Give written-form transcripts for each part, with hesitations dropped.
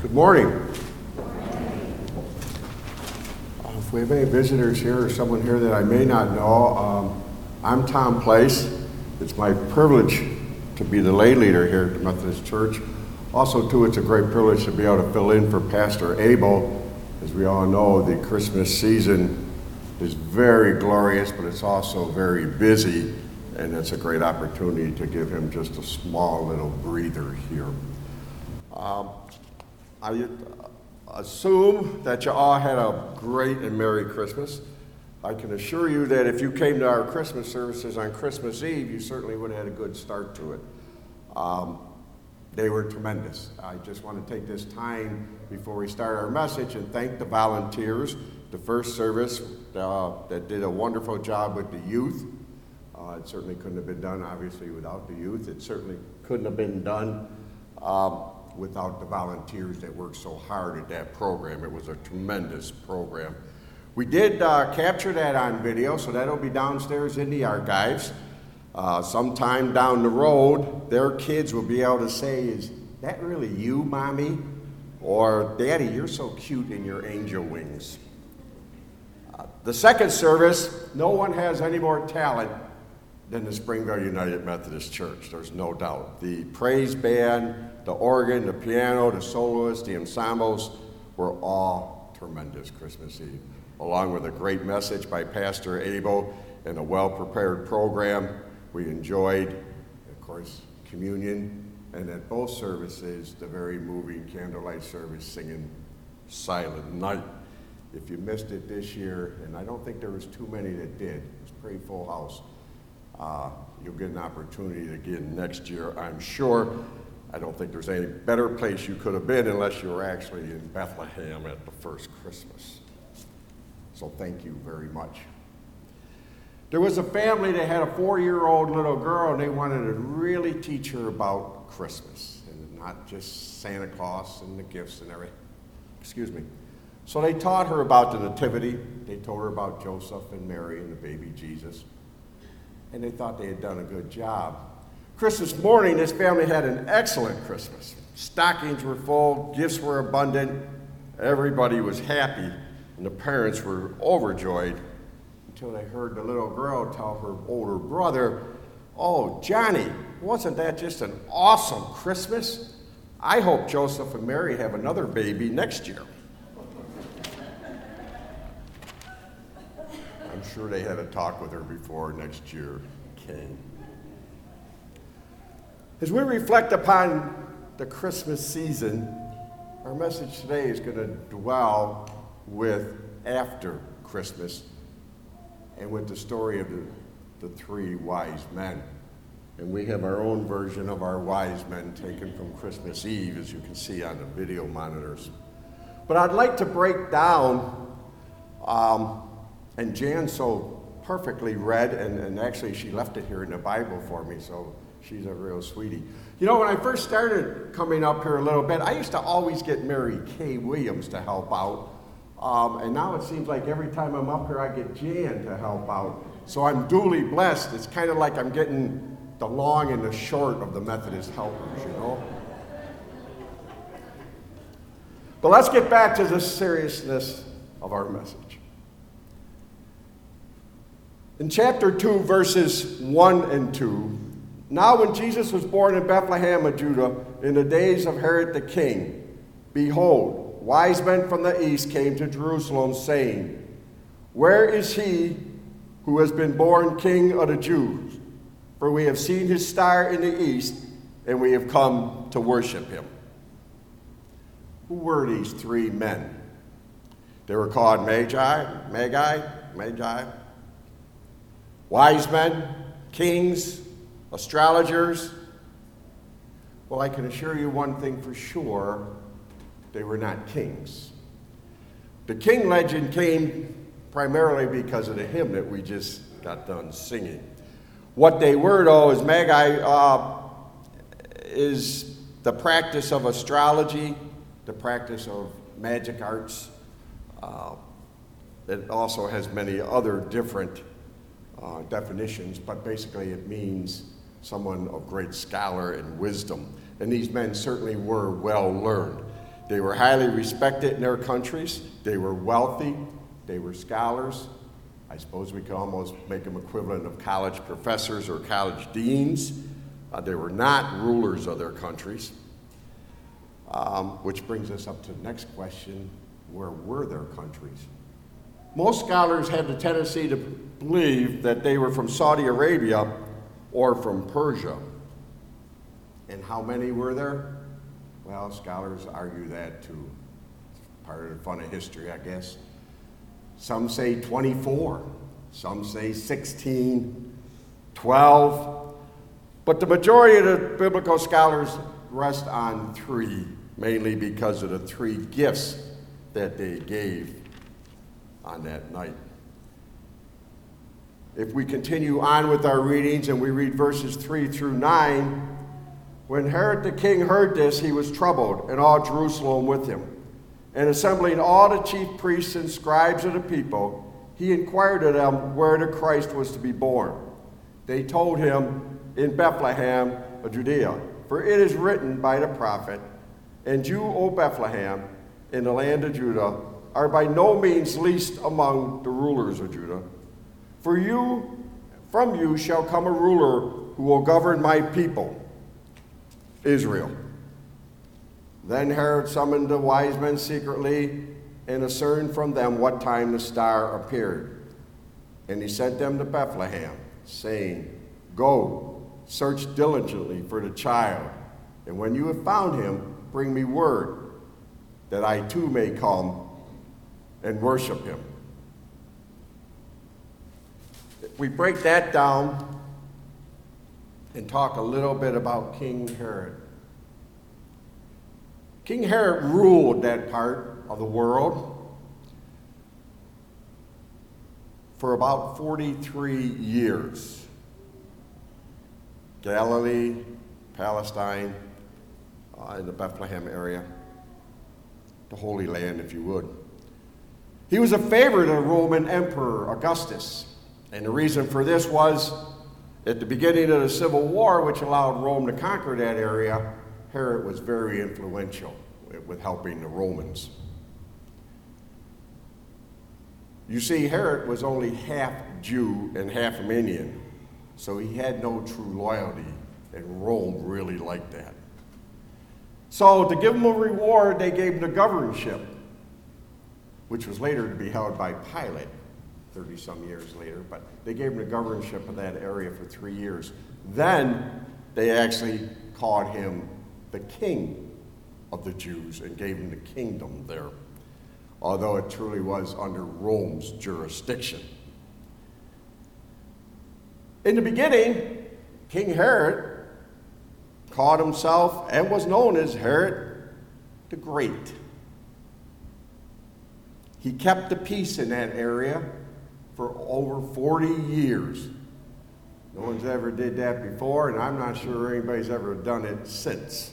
Good morning. If we have any visitors here or someone here that I may not know, I'm Tom Place. It's my privilege to be the lay leader here at the Methodist Church. Also, too, it's a great privilege to be able to fill in for Pastor Abel. As we all know, the Christmas season is very glorious, but it's also very busy, and it's a great opportunity to give him just a small little breather here. I assume that you all had a great and Merry Christmas. I can assure you that if you came to our Christmas services on Christmas Eve, you certainly would have had a good start to it. They were tremendous. I just want to take this time before we start our message and thank the volunteers. The first service that did a wonderful job with the youth. It certainly couldn't have been done, obviously, without the youth. It certainly couldn't have been done without the volunteers that worked so hard at that program. It was a tremendous program. We did capture that on video, so that'll be downstairs in the archives. Sometime down the road, their kids will be able to say, "Is that really you, Mommy?" Or, "Daddy, you're so cute in your angel wings." The second service, no one has any more talent than the Springville United Methodist Church, there's no doubt. The praise band, the organ, the piano, the soloists, the ensembles were all tremendous Christmas Eve, along with a great message by Pastor Abel and a well-prepared program. We enjoyed, of course, communion, and at both services, the very moving candlelight service singing Silent Night. If you missed it this year, and I don't think there was too many that did, it was a pretty full house, you'll get an opportunity again next year, I'm sure. I don't think there's any better place you could have been unless you were actually in Bethlehem at the first Christmas. So thank you very much. There was a family that had a 4-year-old little girl, and they wanted to really teach her about Christmas, and not just Santa Claus and the gifts and everything. So they taught her about the Nativity. They told her about Joseph and Mary and the baby Jesus, and they thought they had done a good job. Christmas morning, this family had an excellent Christmas. Stockings were full, gifts were abundant, everybody was happy, and the parents were overjoyed until they heard the little girl tell her older brother, "Oh, Johnny, wasn't that just an awesome Christmas? I hope Joseph and Mary have another baby next year." I'm sure they had a talk with her before next year came. As we reflect upon the Christmas season, our message today is going to dwell with after Christmas and with the story of the 3 wise men. And we have our own version of our wise men taken from Christmas Eve, as you can see on the video monitors. But I'd like to break down, and Jan so perfectly read, and actually she left it here in the Bible for me, so she's a real sweetie. You know, when I first started coming up here a little bit, I used to always get Mary Kay Williams to help out. And now it seems like every time I'm up here, I get Jan to help out. So I'm duly blessed. It's kind of like I'm getting the long and the short of the Methodist helpers, you know? But let's get back to the seriousness of our message. In chapter 2, verses 1 and 2, "Now when Jesus was born in Bethlehem of Judah, in the days of Herod the king, behold, wise men from the east came to Jerusalem, saying, 'Where is he who has been born King of the Jews? For we have seen his star in the east, and we have come to worship him.'" Who were these 3 men? They were called Magi. Wise men, kings, astrologers. Well, I can assure you one thing for sure, they were not kings. The king legend came primarily because of the hymn that we just got done singing. What they were, though, is Magi is the practice of astrology, the practice of magic arts. It also has many other different definitions, but basically it means someone of great scholar and wisdom. And these men certainly were well learned. They were highly respected in their countries. They were wealthy. They were scholars. I suppose we could almost make them equivalent of college professors or college deans. They were not rulers of their countries. Which brings us up to the next question: where were their countries? Most scholars have the tendency to believe that they were from Saudi Arabia or from Persia. And how many were there? Well, scholars argue that too. It's part of the fun of history, I guess. Some say 24, some say 16, 12, but the majority of the biblical scholars rest on 3, mainly because of the 3 gifts that they gave on that night. If we continue on with our readings and we read verses 3 through 9, when Herod the king heard this, he was troubled, and all Jerusalem with him. And assembling all the chief priests and scribes of the people, he inquired of them where the Christ was to be born. They told him, in Bethlehem of Judea, for it is written by the prophet, and you, O Bethlehem, in the land of Judah, are by no means least among the rulers of Judah. For from you shall come a ruler who will govern my people, Israel. Then Herod summoned the wise men secretly and ascertained from them what time the star appeared. And he sent them to Bethlehem, saying, Go, search diligently for the child, and when you have found him, bring me word, that I too may come and worship him. We break that down and talk a little bit about King Herod. King Herod ruled that part of the world for about 43 years. Galilee, Palestine, in the Bethlehem area, the Holy Land, if you would. He was a favorite of the Roman Emperor Augustus, and the reason for this was at the beginning of the Civil War, which allowed Rome to conquer that area, Herod was very influential with helping the Romans. You see, Herod was only half Jew and half Armenian, so he had no true loyalty, and Rome really liked that. So to give him a reward, they gave him the governorship, which was later to be held by Pilate 30-some years later, but they gave him the governorship of that area for 3 years. Then they actually called him the king of the Jews and gave him the kingdom there, although it truly was under Rome's jurisdiction. In the beginning, King Herod called himself and was known as Herod the Great. He kept the peace in that area for over 40 years. No one's ever did that before, and I'm not sure anybody's ever done it since.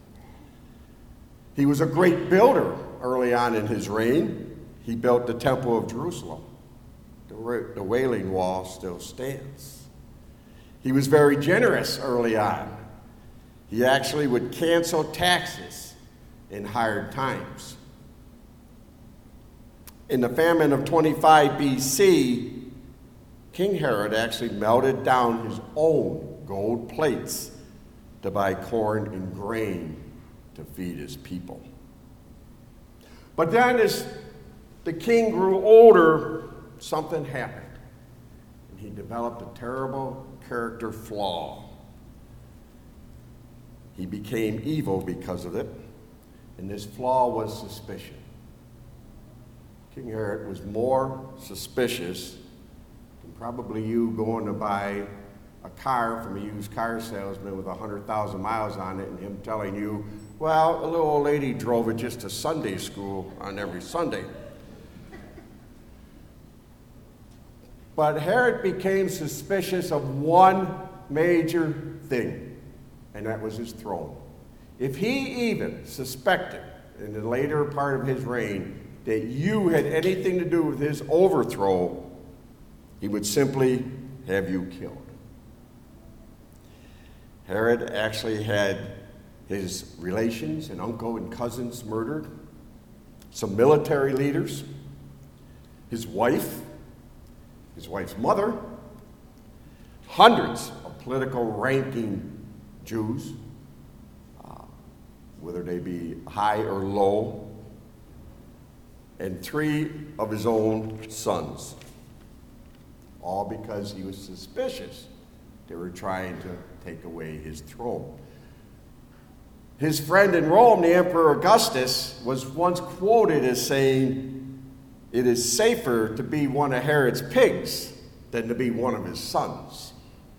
He was a great builder early on in his reign. He built the Temple of Jerusalem. The Wailing Wall still stands. He was very generous early on. He actually would cancel taxes in hard times. In the famine of 25 BC, King Herod actually melted down his own gold plates to buy corn and grain to feed his people. But then as the king grew older, something happened. And he developed a terrible character flaw. He became evil because of it, and this flaw was suspicion. King Herod was more suspicious than probably you going to buy a car from a used car salesman with 100,000 miles on it and him telling you, well, a little old lady drove it just to Sunday school on every Sunday. But Herod became suspicious of one major thing, and that was his throne. If he even suspected in the later part of his reign that you had anything to do with his overthrow, he would simply have you killed. Herod actually had his relations and uncle and cousins murdered, some military leaders, his wife's mother, hundreds of political ranking Jews, whether they be high or low, and 3 of his own sons, all because he was suspicious they were trying to take away his throne. His friend in Rome, the Emperor Augustus, was once quoted as saying, "It is safer to be one of Herod's pigs than to be one of his sons."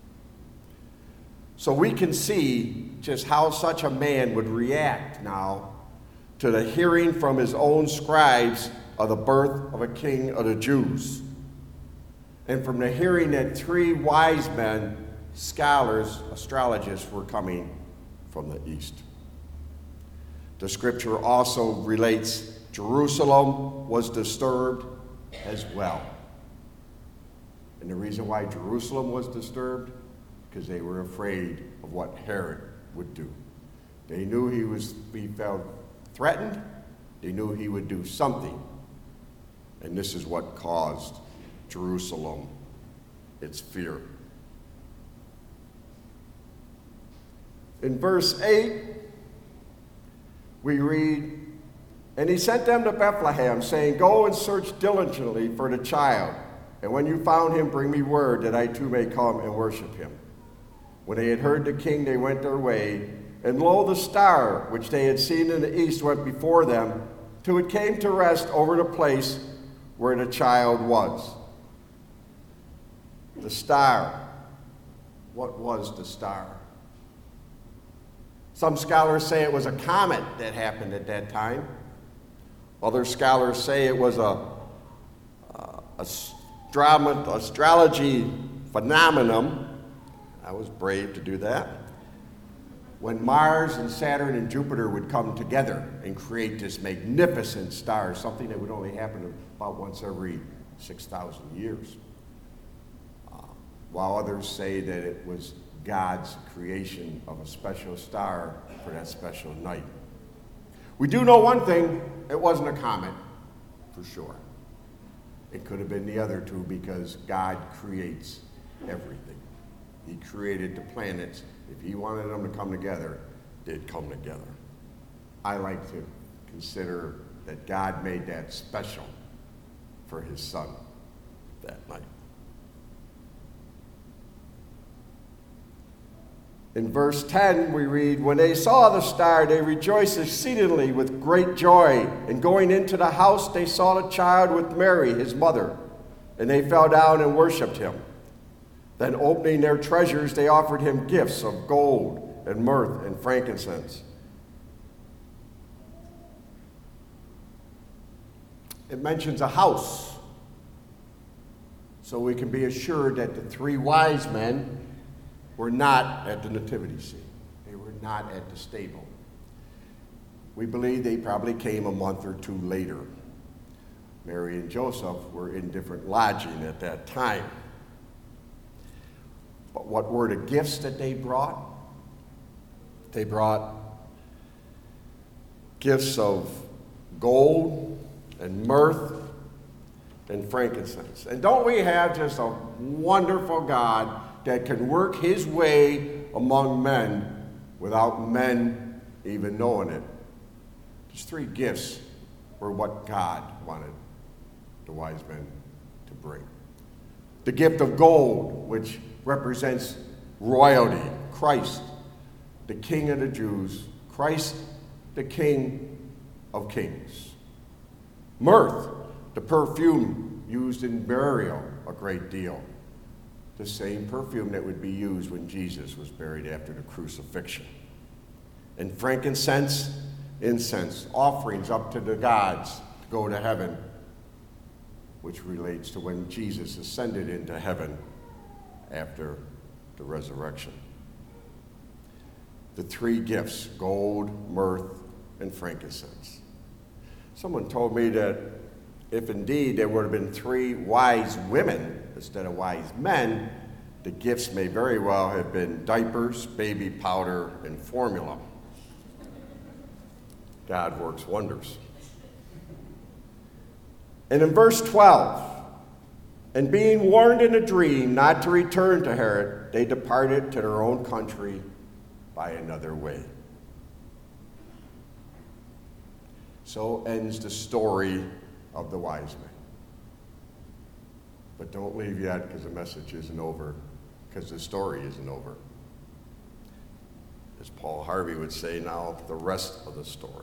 So we can see just how such a man would react now to the hearing from his own scribes of the birth of a king of the Jews, and from the hearing that 3 wise men, scholars, astrologists, were coming from the east. The scripture also relates Jerusalem was disturbed as well. And the reason why Jerusalem was disturbed, because they were afraid of what Herod would do. They knew he felt threatened. They knew he would do something. And this is what caused Jerusalem its fear. In verse 8, we read, "And he sent them to Bethlehem, saying, 'Go and search diligently for the child, and when you found him, bring me word that I too may come and worship him.' When they had heard the king, they went their way, and lo, the star which they had seen in the east went before them, till it came to rest over the place where the child was." The star. What was the star? Some scholars say it was a comet that happened at that time. Other scholars say it was a astrology phenomenon. I was brave to do that. When Mars and Saturn and Jupiter would come together and create this magnificent star, something that would only happen about once every 6,000 years. While others say that it was God's creation of a special star for that special night. We do know one thing, it wasn't a comet, for sure. It could have been the other two, because God creates everything. He created the planets. If he wanted them to come together, they'd come together. I like to consider that God made that special for his son that night. In verse 10, we read, "When they saw the star, they rejoiced exceedingly with great joy. And going into the house, they saw the child with Mary, his mother. And they fell down and worshipped him. Then opening their treasures, they offered him gifts of gold and myrrh and frankincense." It mentions a house, so we can be assured that the 3 wise men were not at the nativity scene. They were not at the stable. We believe they probably came a month or 2 later. Mary and Joseph were in different lodging at that time. But what were the gifts that they brought? They brought gifts of gold and myrrh and frankincense. And don't we have just a wonderful God that can work his way among men without men even knowing it? These 3 gifts were what God wanted the wise men to bring. The gift of gold, which represents royalty, Christ, the King of the Jews, Christ, the King of Kings. Myrrh, the perfume used in burial a great deal. The same perfume that would be used when Jesus was buried after the crucifixion. And frankincense, incense, offerings up to the gods to go to heaven, which relates to when Jesus ascended into heaven after the resurrection. The 3 gifts, gold, myrrh, and frankincense. Someone told me that if indeed there would have been 3 wise women instead of wise men, the gifts may very well have been diapers, baby powder, and formula. God works wonders. And in verse 12, and being warned in a dream not to return to Herod, they departed to their own country by another way. So ends the story of the wise men. But don't leave yet, because the message isn't over, because the story isn't over. As Paul Harvey would say, now the rest of the story.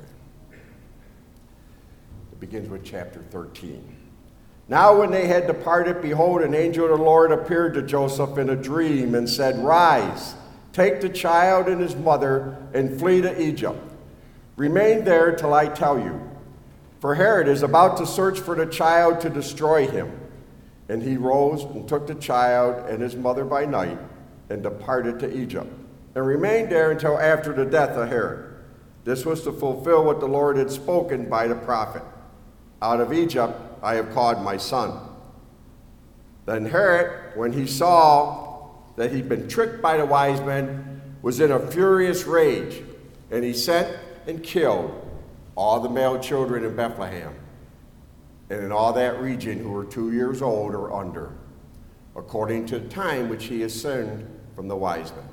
It begins with chapter 13. Now when they had departed, behold, an angel of the Lord appeared to Joseph in a dream and said, Rise, take the child and his mother, and flee to Egypt. Remain there till I tell you. For Herod is about to search for the child to destroy him. And he rose and took the child and his mother by night and departed to Egypt, and remained there until after the death of Herod. This was to fulfill what the Lord had spoken by the prophet. Out of Egypt I have called my son. Then Herod, when he saw that he'd been tricked by the wise men, was in a furious rage, and he sent and killed all the male children in Bethlehem and in all that region who were 2 years old or under, according to the time which he ascended from the wise men.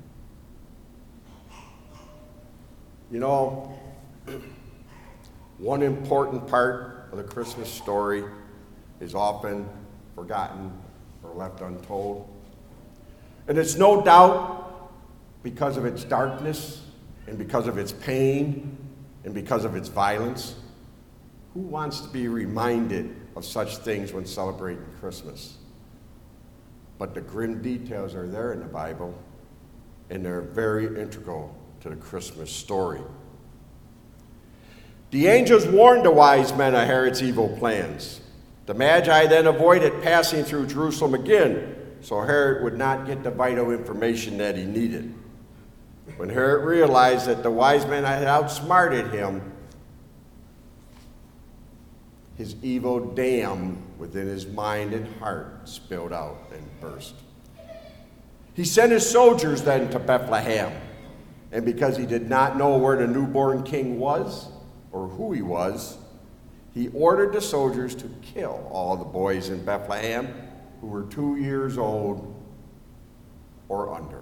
You know, one important part of the Christmas story is often forgotten or left untold. And it's no doubt because of its darkness and because of its pain and because of its violence. Who wants to be reminded of such things when celebrating Christmas? But the grim details are there in the Bible, and they're very integral to the Christmas story. The angels warned the wise men of Herod's evil plans. The Magi then avoided passing through Jerusalem again, so Herod would not get the vital information that he needed. When Herod realized that the wise men had outsmarted him, his evil dam within his mind and heart spilled out and burst. He sent his soldiers then to Bethlehem, and because he did not know where the newborn king was or who he was, he ordered the soldiers to kill all the boys in Bethlehem who were 2 years old or under.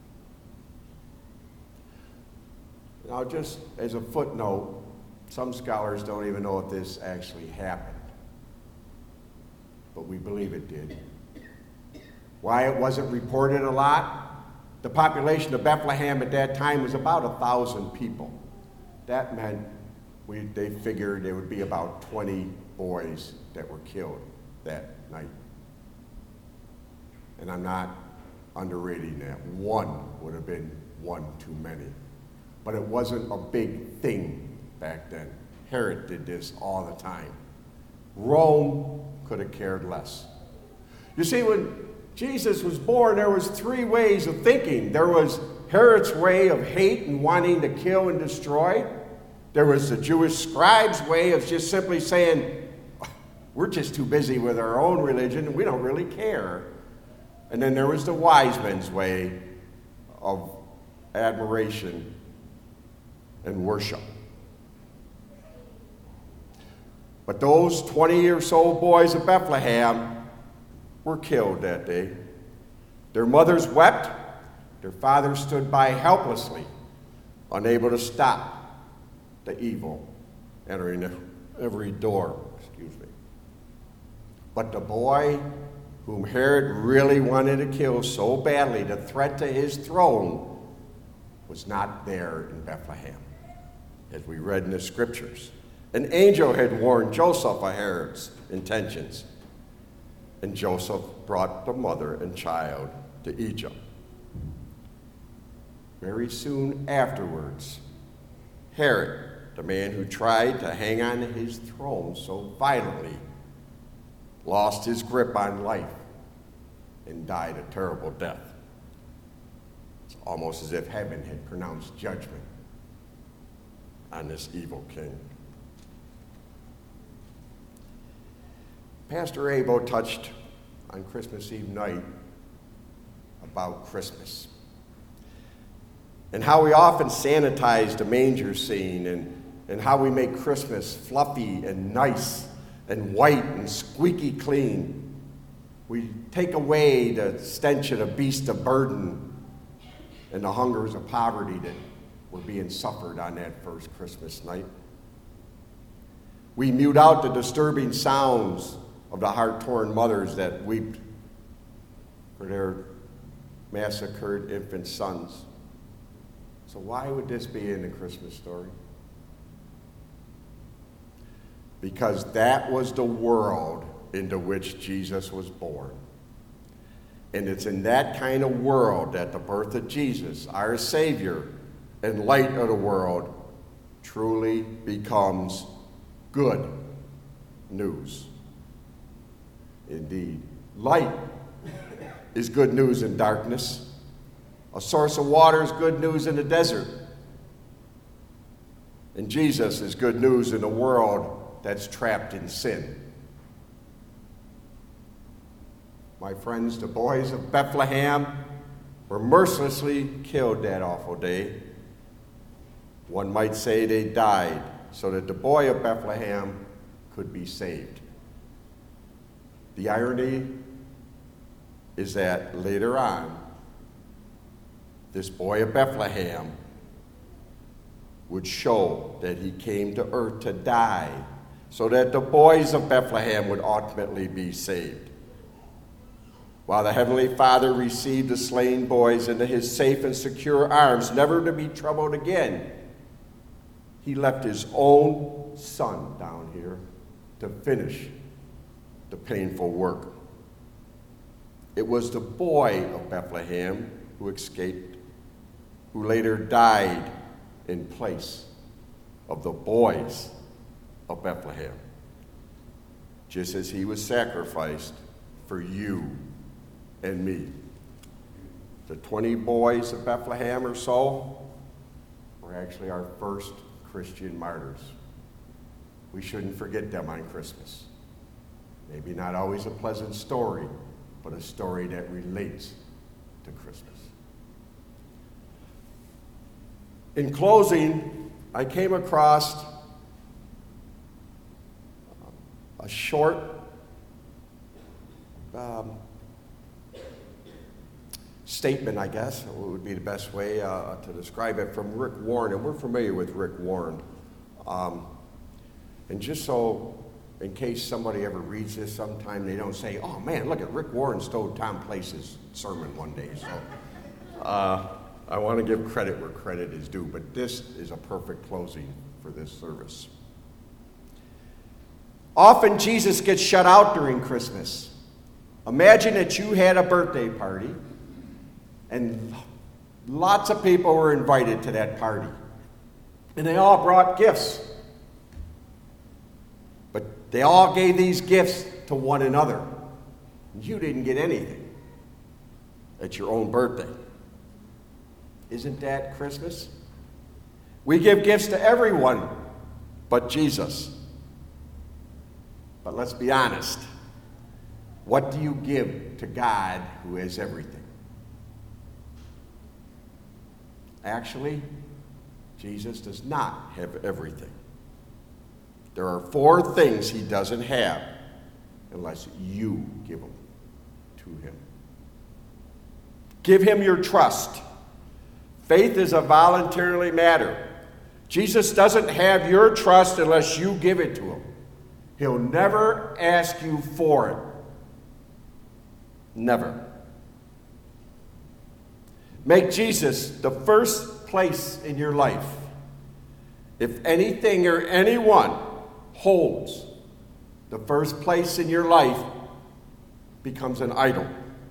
Now, just as a footnote, some scholars don't even know if this actually happened, but we believe it did. Why it wasn't reported a lot? The population of Bethlehem at that time was about 1,000 people. That meant they figured there would be about 20 boys that were killed that night. And I'm not underrating that. One would have been one too many. But it wasn't a big thing back then. Herod did this all the time. Rome could have cared less. You see, when Jesus was born, there was three ways of thinking. There was Herod's way of hate and wanting to kill and destroy. There was the Jewish scribes' way of just simply saying, we're just too busy with our own religion and we don't really care. And then there was the wise men's way of admiration and worship. But those 20-year-old boys of Bethlehem were killed that day. Their mothers wept. Their fathers stood by helplessly, unable to stop the evil entering every door. But the boy whom Herod really wanted to kill so badly, the threat to his throne, was not there in Bethlehem, as we read in the scriptures. An angel had warned Joseph of Herod's intentions, and Joseph brought the mother and child to Egypt. Very soon afterwards, Herod, the man who tried to hang on to his throne so violently, lost his grip on life and died a terrible death. It's almost as if heaven had pronounced judgment on this evil king. Pastor Abel touched on Christmas Eve night about Christmas and how we often sanitize the manger scene and and how we make Christmas fluffy and nice and white and squeaky clean. We take away the stench of the beast of burden and the hungers of poverty that were being suffered on that first Christmas night. We mute out the disturbing sounds of the heart-torn mothers that weep for their massacred infant sons. So why would this be in the Christmas story? Because that was the world into which Jesus was born. And it's in that kind of world that the birth of Jesus, our Savior and light of the world, truly becomes good news. Indeed, light is good news in darkness. A source of water is good news in the desert. And Jesus is good news in a world that's trapped in sin. My friends, the boys of Bethlehem were mercilessly killed that awful day. One might say they died so that the boy of Bethlehem could be saved. The irony is that later on, this boy of Bethlehem would show that he came to earth to die so that the boys of Bethlehem would ultimately be saved. While the Heavenly Father received the slain boys into his safe and secure arms, never to be troubled again, he left his own son down here to finish the painful work. It was the boy of Bethlehem who escaped, who later died in place of the boys of Bethlehem, just as he was sacrificed for you and me. The 20 boys of Bethlehem or so were actually our first Christian martyrs. We shouldn't forget them on Christmas. Maybe not always a pleasant story, but a story that relates to Christmas. In closing, I came across a short statement, I guess, would be the best way to describe it, from Rick Warren, and we're familiar with Rick Warren. And just so, in case somebody ever reads this sometime, they don't say, oh man, look at Rick Warren stole Tom Place's sermon one day. So I want to give credit where credit is due, but this is a perfect closing for this service. Often Jesus gets shut out during Christmas. Imagine that you had a birthday party and lots of people were invited to that party. And they all brought gifts. But they all gave these gifts to one another. You didn't get anything at your own birthday. Isn't that Christmas? We give gifts to everyone but Jesus. But let's be honest. What do you give to God who has everything? Actually, Jesus does not have everything. There are 4 things he doesn't have unless you give them to him. Give him your trust. Faith is a voluntary matter. Jesus doesn't have your trust unless you give it to him. He'll never ask you for it. Never. Make Jesus the first place in your life. If anything or anyone holds the first place in your life, becomes an idol.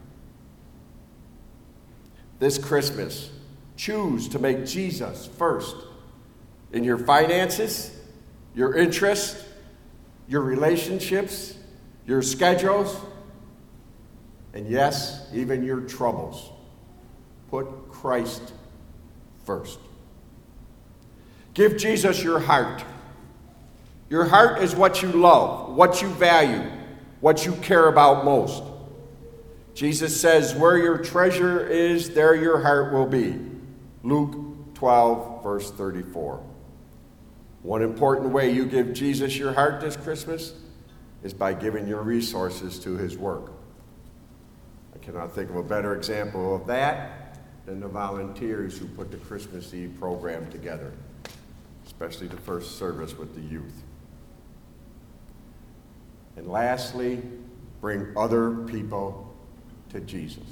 This Christmas, choose to make Jesus first in your finances, your interests, your relationships, your schedules, and yes, even your troubles. Put Christ first. Give Jesus your heart. Your heart is what you love, what you value, what you care about most. Jesus says, where your treasure is, there your heart will be. Luke 12, verse 34. One important way you give Jesus your heart this Christmas is by giving your resources to his work. I cannot think of a better example of that than the volunteers who put the Christmas Eve program together, especially the first service with the youth. And lastly, bring other people to Jesus.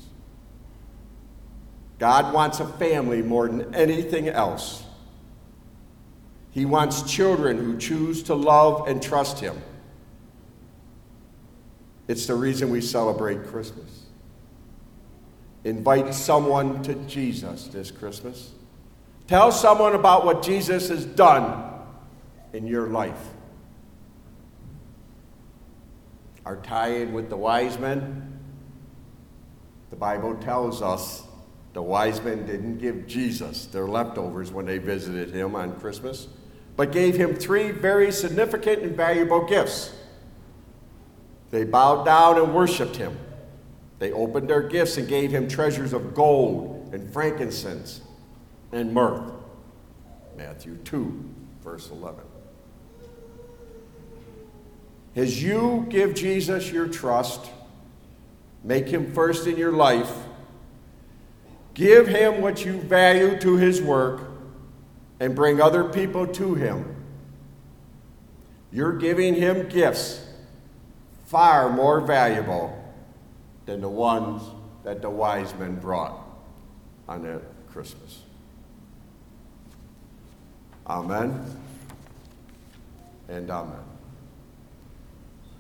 God wants a family more than anything else. He wants children who choose to love and trust him. It's the reason we celebrate Christmas. Invite someone to Jesus this Christmas. Tell someone about what Jesus has done in your life. Our tie-in with the wise men, the Bible tells us the wise men didn't give Jesus their leftovers when they visited him on Christmas, but gave him 3 very significant and valuable gifts. They bowed down and worshiped him. They opened their gifts and gave him treasures of gold and frankincense and myrrh. Matthew 2, verse 11. As you give Jesus your trust, make him first in your life, give him what you value to his work, and bring other people to him, you're giving him gifts far more valuable than the ones that the wise men brought on that Christmas. Amen and amen.